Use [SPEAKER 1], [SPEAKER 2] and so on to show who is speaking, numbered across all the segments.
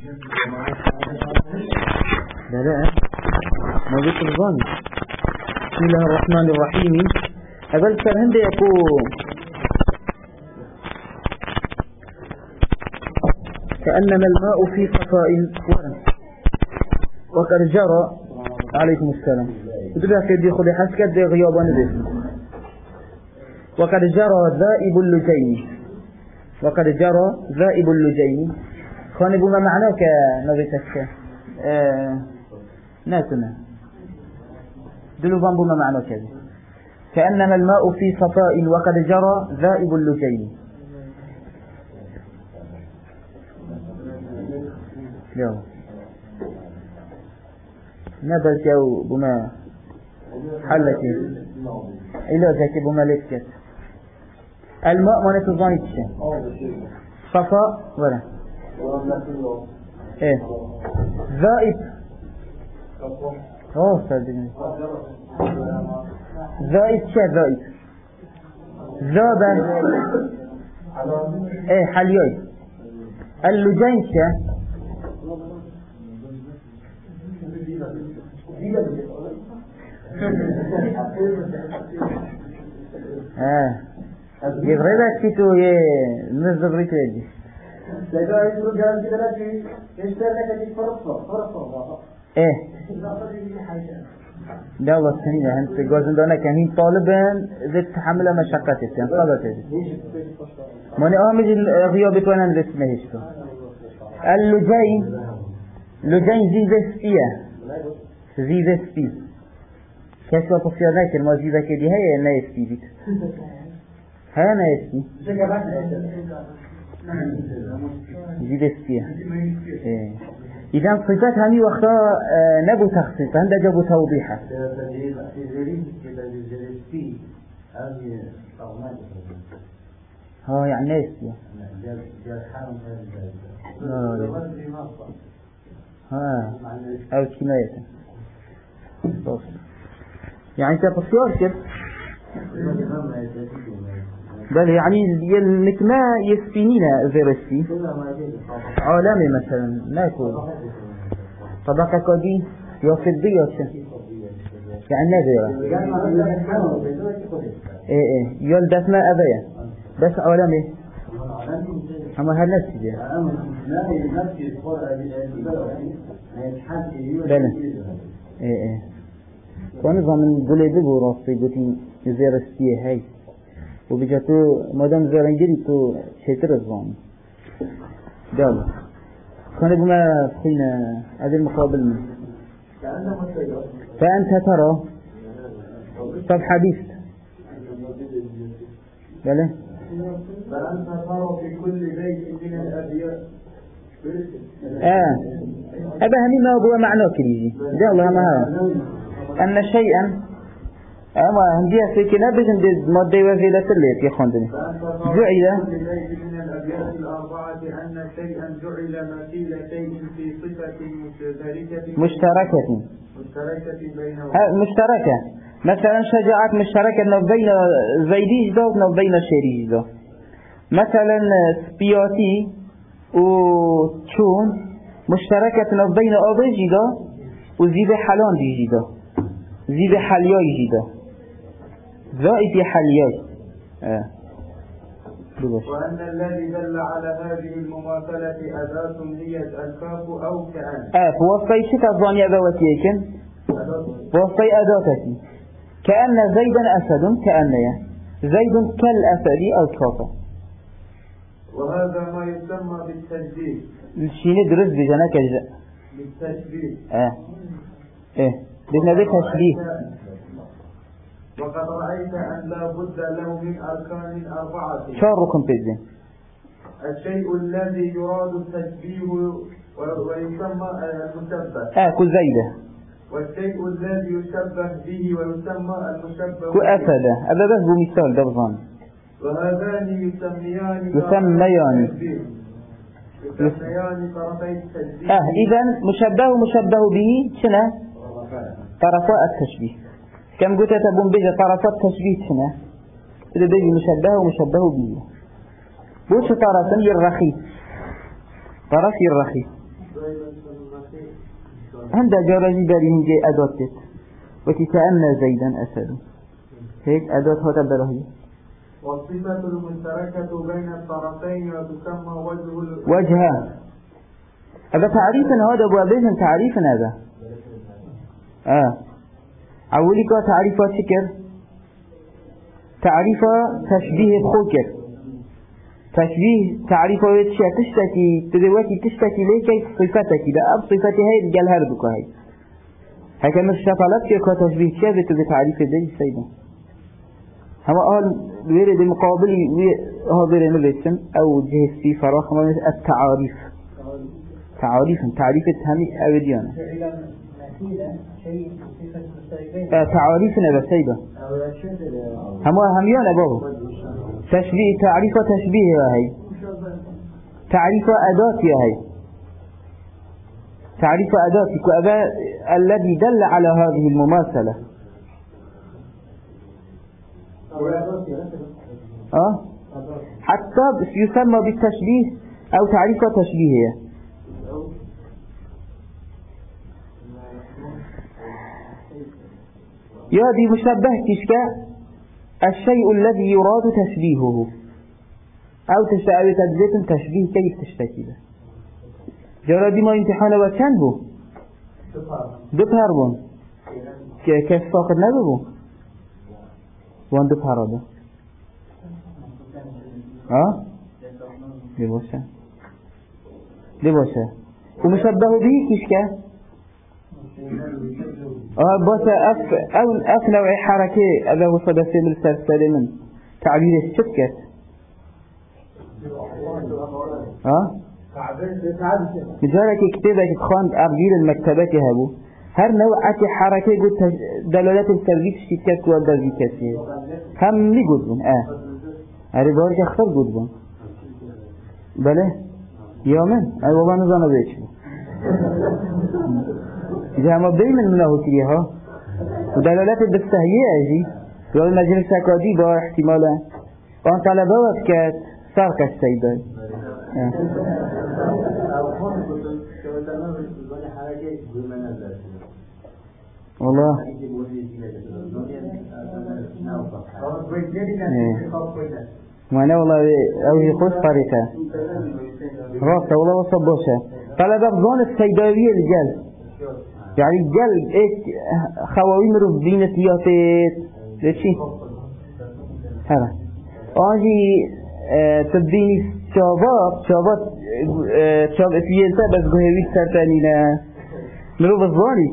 [SPEAKER 1] لا موجود في الظن. بسم الله الرحمن الرحيم. أبل كان يقول كأنما الماء في صفاء وقد جرى عليكم السلام بدأ كده يخلي حسكت دي غيابان دي وقد جرى ذائب اللجين وقد جرى ذائب اللجين خاني بما معناه كنبتك ناتنا دلوبان بما معناه كذا كأنما الماء في صفاء وقد جرى ذائب اللجين. يو نبت يو بما حلتي إلا ذاك بما لكت الماء ما نتظنيت صفاء ولا ايه ذائب صدقني ذائب شيء ذائب ذابا ايه حليوي اللجين شيء يغربك كتو نزغري تيجي ايه لا والله السنين انت جوزن دونا كمين طالبا ذات تحمل مشقتك يعني صدقتك ماني اهمج الغيابك وانا نرسم هشتو اللجين لجين زي سبيه كيف لو تصير ذاك الموجودة كدي هي نايسبي بيت هي نايسبي زي سبيه إذا صفات همي وقتها نبو تخصيص عند جابو توضيحه ها يعني نايسبي أو كناية يعني تفصيل كده بل يعني انك ما يسفينينا فيرسي عالمي مثلا ما يكون طبقة كدي يوفد بيوت يعني نذيرة ايه يلدف ما أبيا بس عالمي أما هالنفس دي بله ايه ونظام من قلبي وراسي قلتين زيرستيه هاي وبجاتو مادام زيرنجري تو شتر الظام قال كان بما فينا هذا المقابل منه فأنت ترى طب حديث بله
[SPEAKER 2] فأنت ترى في كل بيت من الأبيات
[SPEAKER 1] أبا همي ما هو معناه كريجي ده الله ما هذا أن شيئا أما هندية في كنابج هندي مادة وزيلة الليل يخوندني
[SPEAKER 2] جعل في كل بيت من الأبيات الأربعة أن شيئا جعل مثيل شيء في صفة مشتركة بينهم
[SPEAKER 1] مشتركة مثلا شجاعات مشتركة بين زيدي جدا وبين شيري جدا مثلا سبياتي وشون مشتركة بين أبي جدا وزيب حلان دي جدا زيب حلياي جدا زائد حلياي
[SPEAKER 2] وأن الذي دل على هذه المماثلة أداة هي الكاف أو كأن
[SPEAKER 1] فوصي شكا الظاني أبواتيكن وصي أداتك كأن زيدا أسد كأن زيد كالأسد أو كافة
[SPEAKER 2] وهذا ما يسمى بالتشبيه
[SPEAKER 1] الشيء ندرس بجناك الجاء
[SPEAKER 2] بالتشبيه
[SPEAKER 1] بدنا بالتشبيه
[SPEAKER 2] وقد رأيت أن لا بد له من أركان أربعة
[SPEAKER 1] شاركم بإذن
[SPEAKER 2] الشيء الذي يراد التشبيه ويسمى المشبه
[SPEAKER 1] كل زيدة
[SPEAKER 2] والشيء الذي يشبه به ويسمى المشبه
[SPEAKER 1] كل أسد هذا بس بمثال دبضان
[SPEAKER 2] وهذان يسميان طرفي التشبيه
[SPEAKER 1] إذن مشبه به شنو طرفاء التشبيه كم قلت تبون بيجا طرفات تشبيه شنو إذا بيجي مشبه ومشبه به بوش طرفا يرخي طرف يرخي هند جارجي بريهم جي أدوات تت وكأن زيدا أسد هيك أدوات هذا براهي.
[SPEAKER 2] والصفة المشتركة بين الطرفين وتسمى
[SPEAKER 1] وجهان. هذا تعريفنا هذا بوابين تعريفنا هذا. أولي تعريفات شكر تعريف تشبيه خوكر تشبيه تعريفه يتشى تشتكي تدواتي تشتكي ليك صفتك ده أب صفتي هاي رجال هردك هاي هكذا مشتطلت كي تشبيه شابت بتعريف دي السيدة هما قال ويرد المقابل هذا نلسن أو جهة في فراخ التعاريف تعريف التهمي أو ديانا تعريفنا بالسيدة هما هميان أبوه تشبيه تعريف تشبيه هاي تعريف أداة هاي تعريف أداتك وأبا الذي دل على هذه المماثلة حتى يسمى بالتشبيه أو تعريف تشبيه يادي مشبه كشكا الشيء الذي يراد تشبيهه أو تجزية تشبيه كيف تشتكي له جرادي ما امتحان وكان بو دو بون كيف فاقد نبو وان دو بو دي باشا ومشبه به كشكا باشا أف نوع حركة هذا هو صدى من السلسلة من تعبير الشبكة مجالك كتابك تخاند أرجيل المكتبات هابو هر نوعات حركة قلت دلالات الترغيب شكات والدرجي كثير هم لي قدبون هاري بارك اختر قدبون بله يومن اي والله نظام بيش إذا ما بين منه كريها ودلالات الدستهية اجي والمجلس اكادي با احتمالا وان طلبات كات سارك السيدان والله وانا والله اوهي خوش طريقة راسة والله وصبوشة طلب افضان السيداوية الجل يعني الجل خواوي مروف دينة سياسات ليشي هذا آنجي تبديني شابات فيلتا بس قهويت سرطانينا مروف الظاني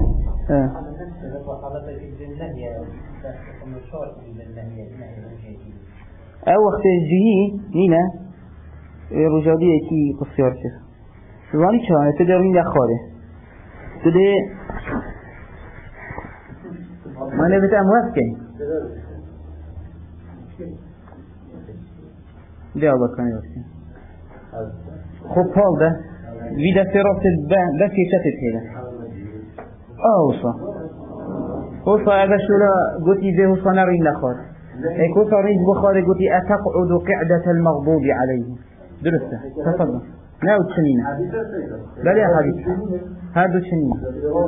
[SPEAKER 1] او وقت الجهي نينا رجالية كي قصيار شخ ظاني شانه تدرين لخاره تدي ما نبت اموافكين دي الله كان يوافكين خب حال ده ويدا سراس ده في شتت هنا وصا هذا شولا قلتي زي وصا نارين لخار ايكو صاريج بخاري قلتي أتقعد قعدة المغضوب عليه درسته تفضل ناو تشنينة بل يا حبيب هادو تشنينة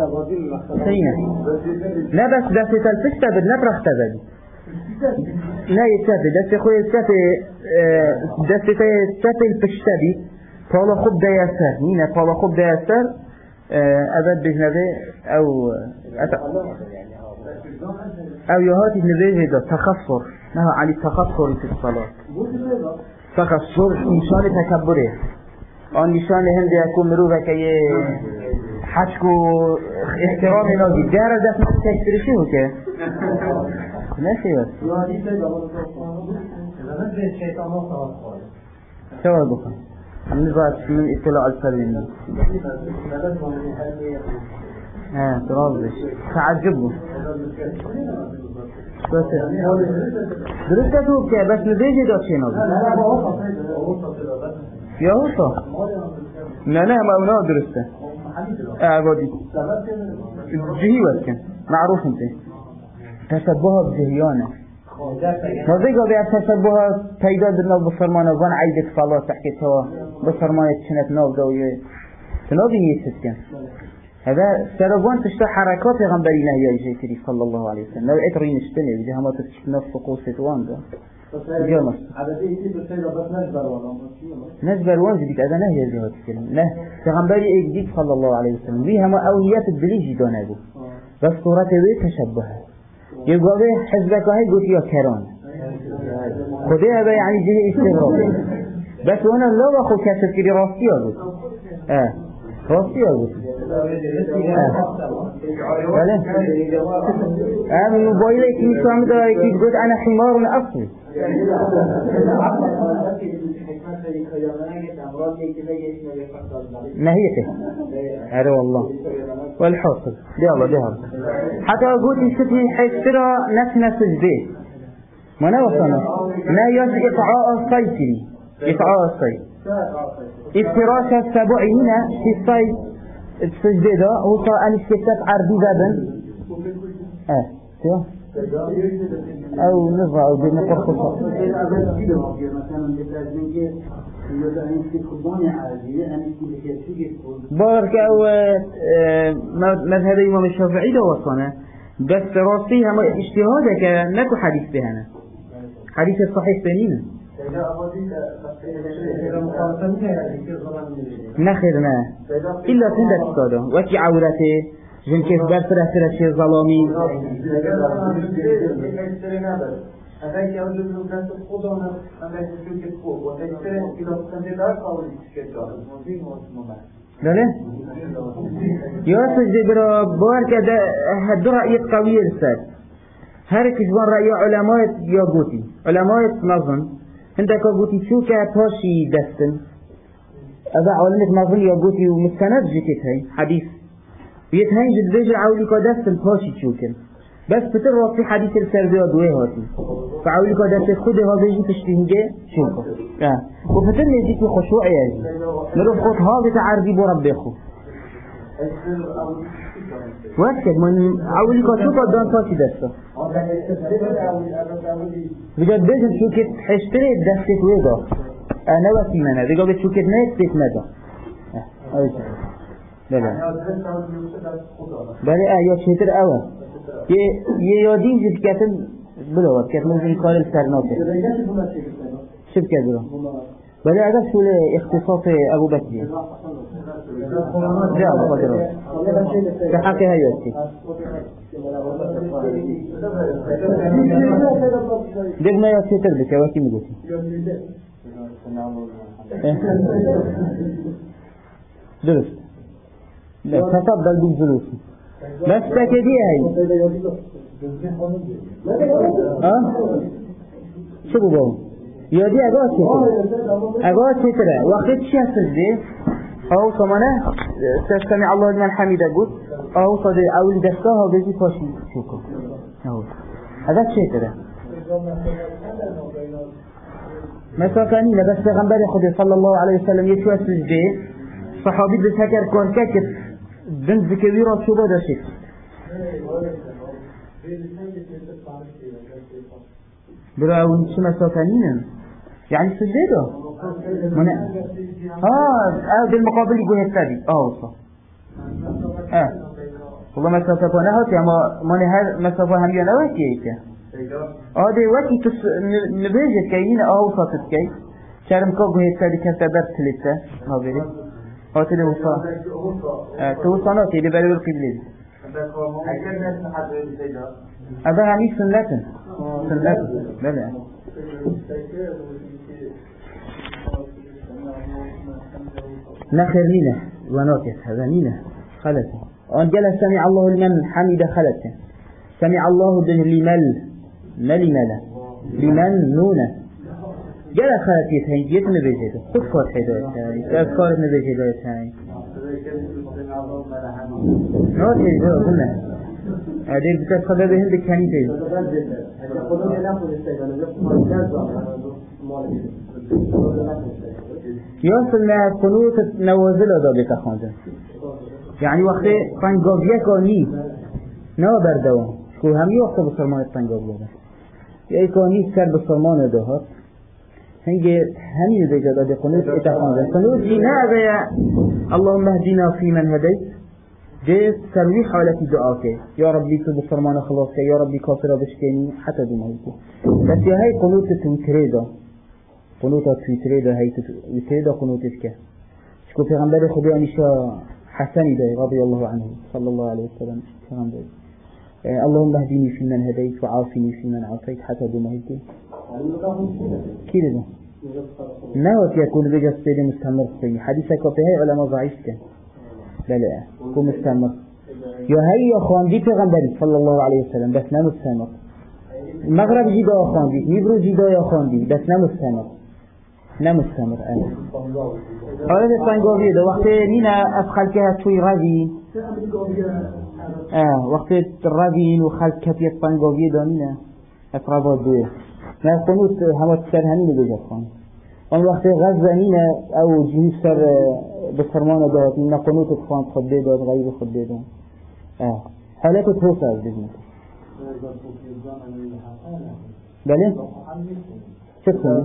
[SPEAKER 1] لا بس ده تلتشتبد نبرخ تبدي لا يتشتبد ده خوي يتشتبد ده تلتشتبد بشتبي طالا خب ده يسر نينا طالا خب ده يسر أبد بجنبه أو يهاتي بنبيه ده تخصر نهى عن التخصر في الصلاة تخصر نشان تكبره آن نشان هنده يكون مروفة كي حشكو احترامي نازي جاره دست تكترشي هو که نشي بس شوال بخن هم نزاعت من اطلاع السلوين ترابش تعجبه درسته تو که بس نبیجی داد چه نازی یا هوسا نه ما اونا درسته عبادي جهي وكن معروف انت تشبهها بجهيانه نظيقه بيها تشبهها تيداد النوب بفرمانه وان عيدك صلاة تحكي توا بفرمانه تشنت نوب دوية تنوبي يسسكن هذا سربان تشتا حركات غنبري نهي جيتري صلى الله عليه وسلم نوعية رينشتني بجي هما تفكت نفس قوسة وانده جامس نجبر وانز بيك هذا نهي جهات الكلام نه غنبري ايجديد صلى الله عليه وسلم بي هما اوليات الدليجي دانه بس صورته بي تشبهه يقول حزبك هاي قلت يا كران خديها بي يعني جهة استغراب بس وانا لو اخو كاسب كري راسي اقول راسي اقول من موبايلي كي سامي دا كي تقول انا حمار اصلي نهيته هذا والله والحاصل يلا حتى اقول شوفي حيثرا نفس البيت ما نوصلنا لا يجب إطعاء الصيد إطعاء الصيد افتراش السبع هنا في الصيد السجدة وصل أن الشتات عرضي بابا شو أو نظر أو بمقرصة بارك أو مذهب الإمام الشافعي ده وصلنا بس راسيها اجتهادك نكو حديث بهنا حديث الصحيح بنينا نخيرنا إلا تندت صاده وكي عورته جن كيف برسره سره شيء ظلامي لا يا سجد برا بار كده هاد رأي قوي السد هر كشبان رأي علماء يا قوتي علماء نظن عندك قوتي شو كتاشي دستن هذا علماء نظن يا قوتي ومستند جيت هاي حديث بيتهين جد بيجي عولي كدستن تاشي شوكن بس بتر في حديث السردية دويه هاتي فعولي كدست خده بيجي تشتهنجه شوكو وفتر نجيك خشوع يعني نروح خط هذا تعرضي برب أخو وقتك من عولي كشوكو دان تاشي دسته بجد بيجي شوكت حشتري دستك ويضا أنا وكي منا بيجي شوكت نايت بيت مدى لا بله يا شتر أول يادين جد كاتم بلوات كاتم ممكن قال السرناطة شو كذا بله هذا شو الاختصاص أبو بكر لا ما قدره كحكي هيوتي دقنا يا شتر بك وكي مقولي درست لا تفضل بالجلوس بس تكدي هاي شو بقول يودي أقول شترة وقت شهر الزين أو صمنا تستمع الله لمن حميد أقول أو صدق أو الدستاه بيجي فاشي شوكو هذا شترة مثلا كانينا بس غنبري خدي صلى الله عليه وسلم يشوى الزين صحابي بسكر كون كاكت بنت كبيرة شو بدا شيء براون شو مساكنين يعني سجده من بالمقابل يقول الثاني صح والله مسافة نهات يا ما نهار مسافة هم ينوي كيك ده وقت تس نبيجت كاين صارت كي شرم كوجه الثاني كتبت ثلاثة ما بيري هاتين وصا توصلنا كده بلو القبلة هذا يعني سنة بلى نخر نينا ونوكس هذا نينا خلته وان جل سمع الله لمن حمد خلته سمع الله لمن نونه جل خلتي تهين جيت نبيجته خد خد حداية أذكار نبيجته تهين نوتي جو قلنا هذه بتدخل بهند كنيسة يوصلنا قنوت نوازل هذا بتخانده يعني وقت تنقاضية كوني نو بردوان شكو هم يوقت بسرمان التنقاضية يأي كوني سر بسرمان دهات هنجي همين بيجا ده قنوت اتخانده قنوت جينا بيا اللهم اهدنا في من هديت ده سروي حالتي دعاك يا ربي تبصرمان خلاصك يا ربي كافر بشكني حتى دو مهيكو بس يا هاي قنوت تويتريدا قنوت تويتريدا هاي تويتريدا قنوتك شكو پیغمبر خدا انشاء حسني ده رضي الله عنه صلى الله عليه وسلم پیغمبر اللهم اهدني فيمن هديت وعافني فيمن عافيت حتى دو مهيكو كده ده نوت يكون بجس سيد مستمر في حديثك وفي علماء ضعيف كان لا هو مستمر يا هي خواندي پیغمبر صلى الله عليه وسلم بس نه مستمر المغرب جدا خواندي نيبرو جدا يا خواندي بس نه مستمر حالت پنگاویه ده وقت نینا از خلکه توی روی وقت روین و خلکه پنگاویه ده نینا از رواد دوه نه قنوت همه سر همینه بجد خواند اون وقت غزه نینا او جهی سر بسرمان دهات نینا قنوت خواند خود داد غیب خود داد حالت توسع از بزنه بله؟ شكرا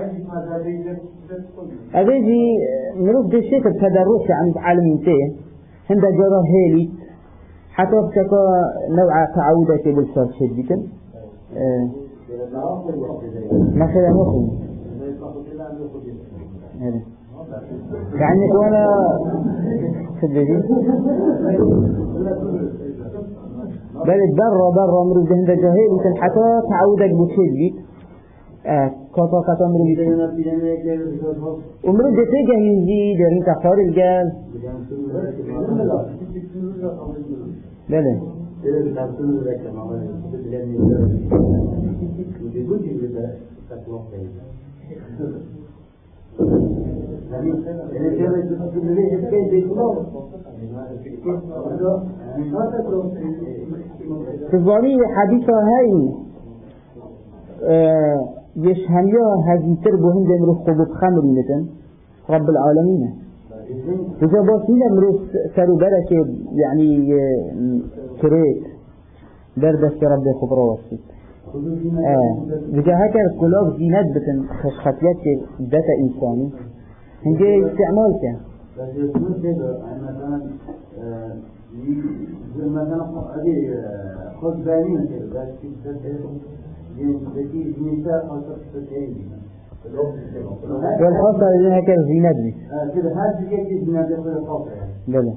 [SPEAKER 1] أبيجي نروح دشيت التدرس عند عالمينتين عند جرى هيلي حتى بشكل نوع تعودة بالشر شديدا مثلا مخي يعني وانا سبجي بل برا نروح عند جهيل حتى تعودك بشديد كاتا مريد ومريد تيجي يجي دارين تختار الجال بله تزواري حديثة هاي يشهميا هزيتر بهم دمرو خبط خمر نتن رب العالمين إذا باسينا مرو سرو بركة يعني كريت بردست رب خبرا واسيت إذا هكذا كلاب زينات بتن خشخطيات داتا إنساني هنجي استعمال كان مثلا خذ بالين والخاصة لأنها كان زينات بي كده هذا كيف زينات يقول الخاصة بلى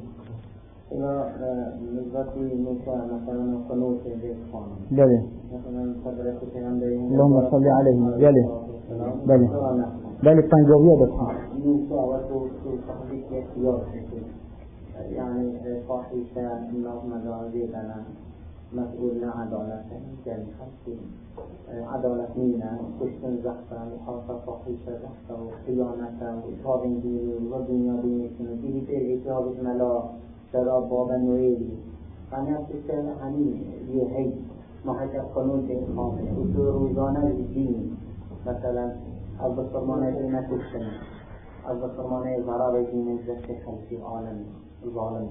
[SPEAKER 1] بلى اللهم صل عليه بلى بلى بلى الطنجوية بسها
[SPEAKER 3] يعني فاحشة اللهم جعلنا مسؤولنا عدالة كان حسين عدالة مينا كشتن زحفة محاصة فاحشة زحفة وخيانة وإطهاب ديني ودنيا ديني سنتيجي في إطهاب ملا شراب بابا نويلي أنا أفتكر عني يهي ما حتى قانون دين خامل وروزانة الدين مثلا البصرمانة دينا كشتن البصرمانة المرابة دينا زحفة خلفي عالم الظالم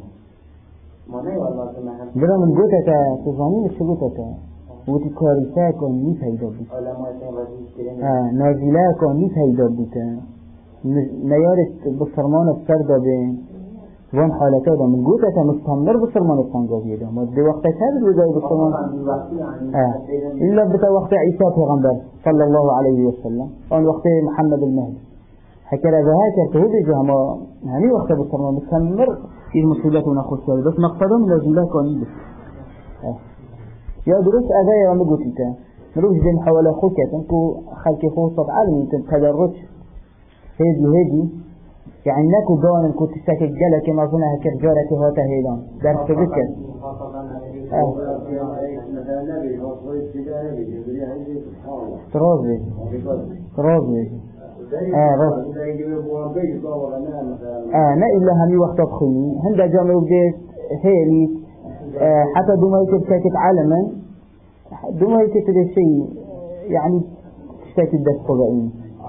[SPEAKER 3] بلا من قوتك تظامين الشبوتك وتكاريساك ونيس هيدا بك نازلاك ونيس هيدا بك نيارت بصرمان السردة بين وان حالتا دا من قوتك مستمر بصرمان الطنجابية دا ما دي وقتك هذا الوزاي بصرمان إلا بتا وقت عيسى پیغمبر صلى الله عليه وسلم وان وقت محمد المهدي حكرا ذهاك تهدي جهما هني وقت بصرمان مستمر المصيبات ونأخذ سوى بس مقصدهم لازملاك ونيبس يا دروس أذايا ومقوتيتا نروح زين حوالي خوكا تنكو خلقي خوصة عالمي تدرج هيدي يعني ناكو قوانا نكو تستاكي الجالة كما ظنها كرجالة هاتا هيدان درس بذكر ترازي نا إلا همي وقت أبخيني هندا جامعة بديت هيلي حتى دوما يتبساكت عالما دوما يتبساكت الشيء يعني تشتاكت دست قبائين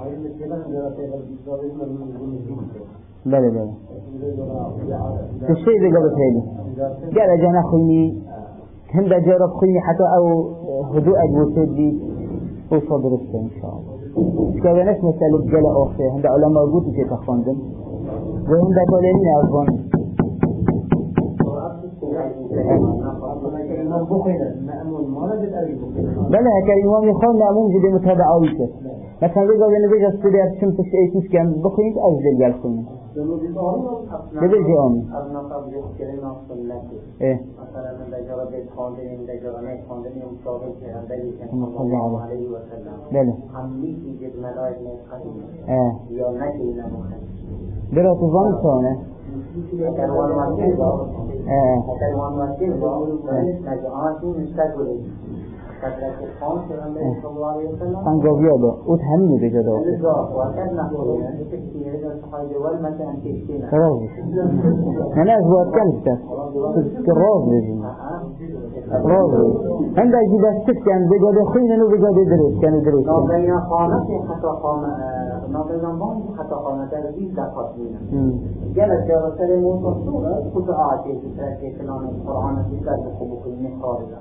[SPEAKER 3] بلا الشيء اللي قبت هيلي قال جانا خيني هندا جارب خيني حتى أو هدوء أجوسيد بي وصدر الشيء إن شاء الله كذا ناس مسألة جلاء أخته عند علماء موجود في تخفندم وهم ده كلامين أفضل
[SPEAKER 1] بله اگر امام يخوان مأموم جده متابعاوی کرد مثلا بگاه نبیج از سوری از شمتش ایتیش که بخونید از دلگل خونید ببیج آمین
[SPEAKER 3] مثلا من دجارة بيت خاندنين دجارة نيت خاندنين مصابل في عندي صلى الله عليه وسلم حملي في جد ملايك نيت خلينا يا نكي نمخل
[SPEAKER 1] برا تظن صانه
[SPEAKER 3] كروان وكيل با كروان وكيل با نجعاتي مستقبلي
[SPEAKER 1] خانگاویا با اوت همینو بجا دا خراز من از باید کنسته که راز بجیم راز بجیم هم دا اگه دستت کن بگاده خوینن و بگاده درست کنه درست کنه
[SPEAKER 3] نابین خانه حتی خانه نابین بان حتی خانه در 20 دقات بینم جلس جارة سر موسى الصورة خود آعتي في كلام القرآن في كتاب خبوك المخارجة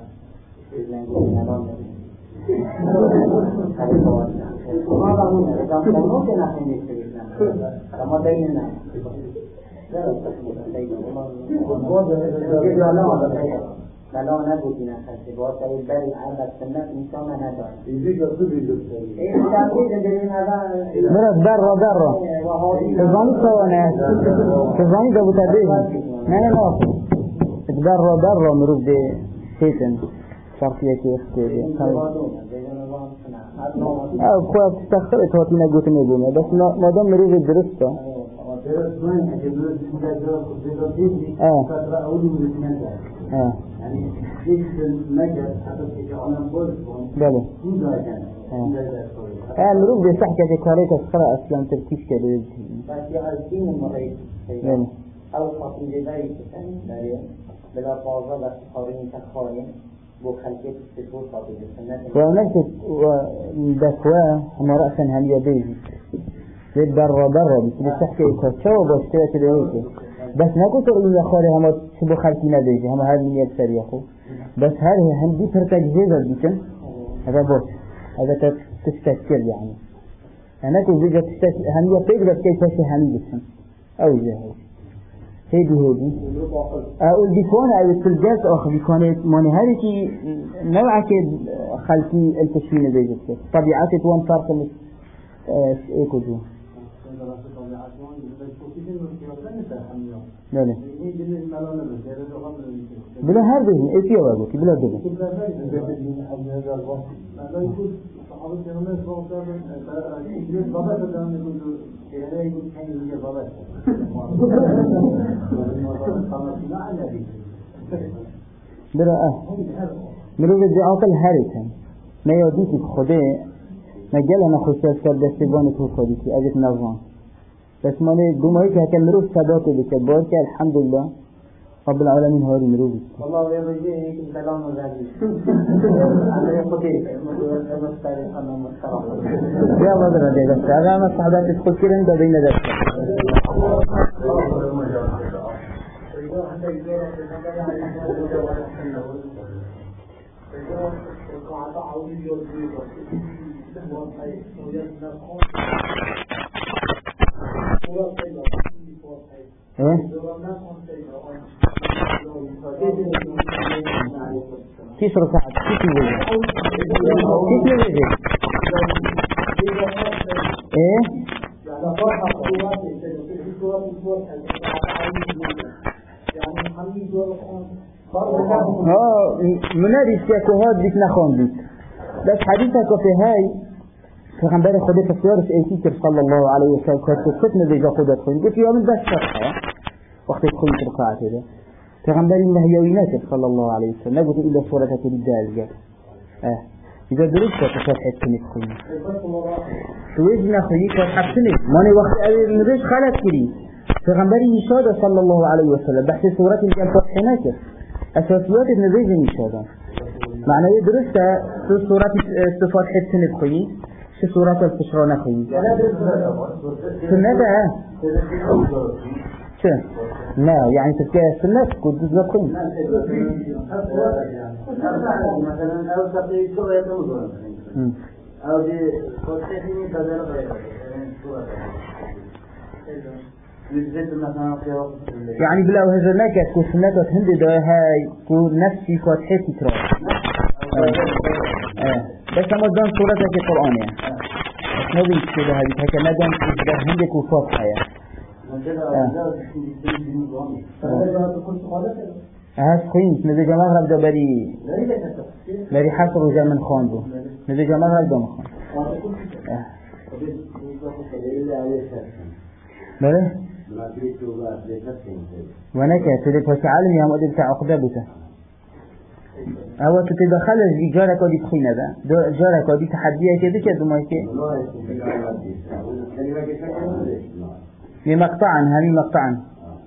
[SPEAKER 3] بلا نبودی نخسته با سایل بری عبد سنت انسان نداره
[SPEAKER 1] برد در تزانی سوانه تزانی دو بتدهی نه در مروف ده شیطن شرطیه که اختیاره خواهد تستخصر اتواتی نگوت نگونه بس مادام مروف درسته بله مروف ده صح که کاری تسخره اصلا ترکیش کرده
[SPEAKER 3] بس یا از دین مرید او خاطی داری که بلا فاضل و خارین تخارین بو خلقیت استفور خاطی سنت
[SPEAKER 1] و نفس دکوه همه رأسا هم یادیزی زید بر بسید تحکه کچه و باشتره تدویده بس نکو تو این خاله همه شبو خلقی ندیزی همه هر من یک سری خو بس هر هم دی ترتجزه دار بیتن هذا باش هذا تستذكر يعني نکو زیجا تستذكر هم یقید بس که تشه همی بسن او جهاز هيدي أقول بيكون أو التلجاز آخر بيكون ماني هذه كي نوع كده خلقي التشوين زي جدا طبيعات توان فرق مش إيه كده لا بلا هذا إيه فيه واجو بلا ده برا مروف الدعاق الهارثا ما يوديك بخده ما قال أنا خشاش كرد استباني تو خديتي أجت نظام بس ماني دومهي كهكا مروف صداقه بكبار كه الحمد لله رب العالمين هاري مروفي
[SPEAKER 3] والله ويرجي هيك الكلام وزادي أنا خديت مستريح أنا مستريح
[SPEAKER 1] يا مدرة دي بس هذا ما صحبات تدخل كيرن دا بين ذلك كيف ركعت كيف نجي ايه منادي سياكوهات بيت نخون بيت بس حديثك في هاي فغنبالي خدت السيارة ايتيكر صلى الله عليه وسلم كانت تفتنا بيجا خدت خين قلت يوم بس شرحة وقت تكون ركعت هذا فغنبالي النهيوينات صلى الله عليه وسلم نقول إلا صورة الدال إذا درست فتحت كنت خين توجنا خيك وحبتني ماني وقت نبيش خالت كري فغنبالي نشادة صلى الله عليه وسلم بحث صورة الجال فتحناك أساسيات النبيج نشادة معنى درست في صورة استفاد حبتني خين في صورة الفشرانة خين سنة شو؟ لا يعني تبكي السنة كنت تذكرين
[SPEAKER 3] مثلا أو تقي شو يتمزون أو دي فتحيني بدل غير
[SPEAKER 1] يعني بلا وهذا كو سنة هند ده هاي كو نفسي فتحة تكرار بس ما دام صورة في القرآن يعني ما بيصير هاي هيك ما دام ده هند كو فتحة يعني خينت نزل مغرب ده بري حصر وجا من خاندو نزل مغرب ده مخان بله وانا كاتب بس عالم يا مؤدب تاع عقده بته هو تتدخل الجارة كودي تخينه ده جارة كودي تحديه كده كده ما يكي مقطعا هني مقطعا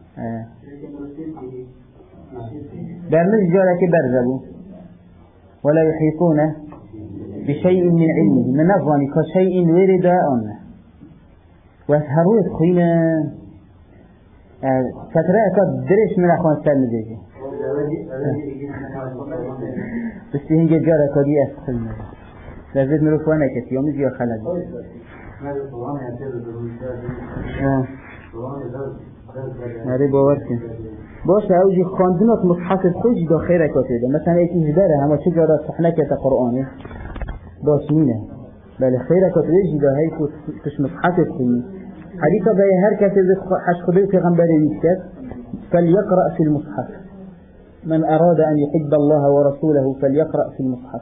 [SPEAKER 1] برمز جارة برزبو ولا يحيطون بشيء من علمه من أظن كشيء ورد عنه واسهروا يدخلين فترة دريش من أخوان السلم ديجي بس هنجي جارة كودي أسخلنا لازد نروف وانا كت يوم يجي خلد هذا باوركن باشه اوجي خواندنات مصحف خوش دا خیره کاتیده مثلا ایکی داره همه چه جارا صحنه که تا قرآنه باش مینه بله خیره کاتیده جدا هی کش مصحف خوی حدیثا به هر کسی حش خده پیغمبری ویسکت فليقرأ في المصحف من أراد أن يحب الله ورسوله فليقرأ في المصحف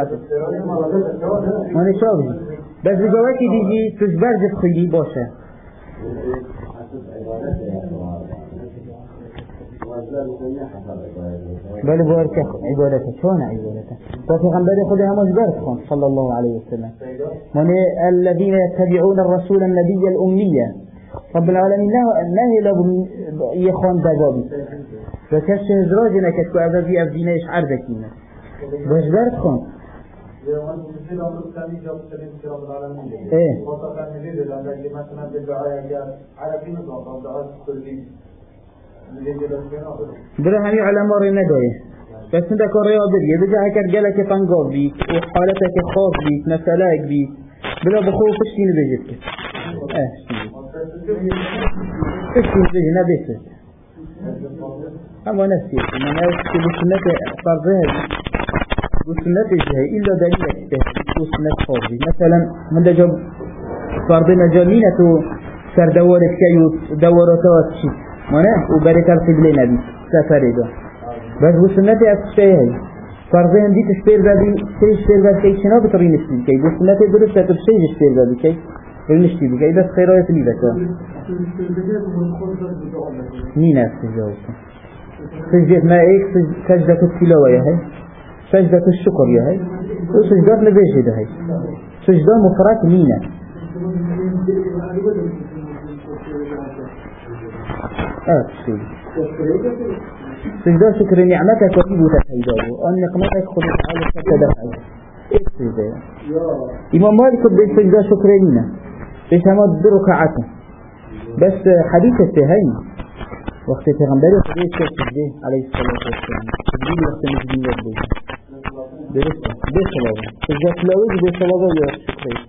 [SPEAKER 1] وانا شابه بس بجواكي ديجي تشبرج خيلي باشه بل بارك عبادته شلون عبادته وفيغمبر خذها مجبرتهم صلى الله عليه وسلم من الذين يتبعون الرسول النبي الأمية رب العالمين لا يلب يخون دجابي فكش هزراجنا كتكو أبدي أبدينا يشعر ذكينا مجبرتهم ايه بره همي علماء ري ندايه بس انت كون رياضية بجا هكذا جالك تنقاض بيك وحالتك خاص بيك مسألك بيك بلا بخوف اشتين بجدك اشتين بجي نبيسك اما نفسي من نفسي بسنة فرضها بسنة الجهي إلا دليلك بسنة فرضي مثلا من دجاب فرضنا جمينة سردورك كيو دورتات شي مانه وبركة قبل نبي سفره ده بس بسنة أسفيه فرضه هم دي تشبير بابي تشبير بابي كي شنا بطرين نشتي كي بسنة درسة تبشي تشبير بابي كي نشتي بكي بس خيرات لي بك مين أستجاوبك سجدة ما إيك سجدة التلاوة يا هاي سجدة الشكر يا هاي وسجدة نبيش ده هاي سجدة مفرات مينة سجدة شكر نعمتك وطيبتك أيضا أن نقمتك خلق على التدفع سجدة إمام مالك بالسجدة شكريننا ليش هم بركعته بس حديث التهين وقت پیغمبر خدا سجده عليه الصلاة والسلام سجده وقت مسجد ربه درسته بسلاوه سجده تلاوه بسلاوه يا شكري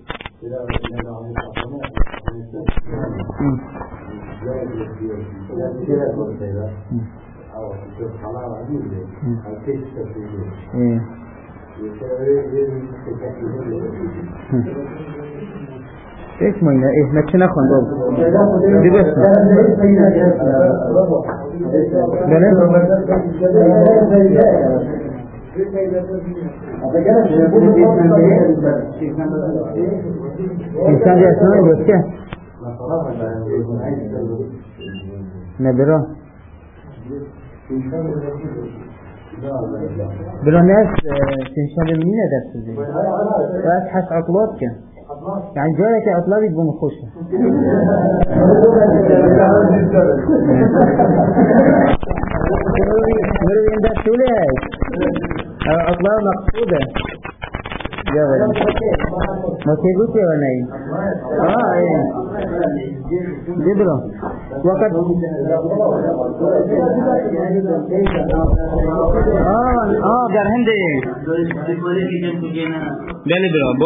[SPEAKER 1] ايش ماينا ايه نتشنا خندوب دي بس انسان جاسنا بس كيا نبرا برا ناس تنشال منين درس زي بس حس عطلات كان يعني جارك عطلات يبقوا مخوشة مروي عندها شولي هاي عطلات مقصودة جاوة ما تيجوتي وناي ايه جبرو وقت در هنده بله برو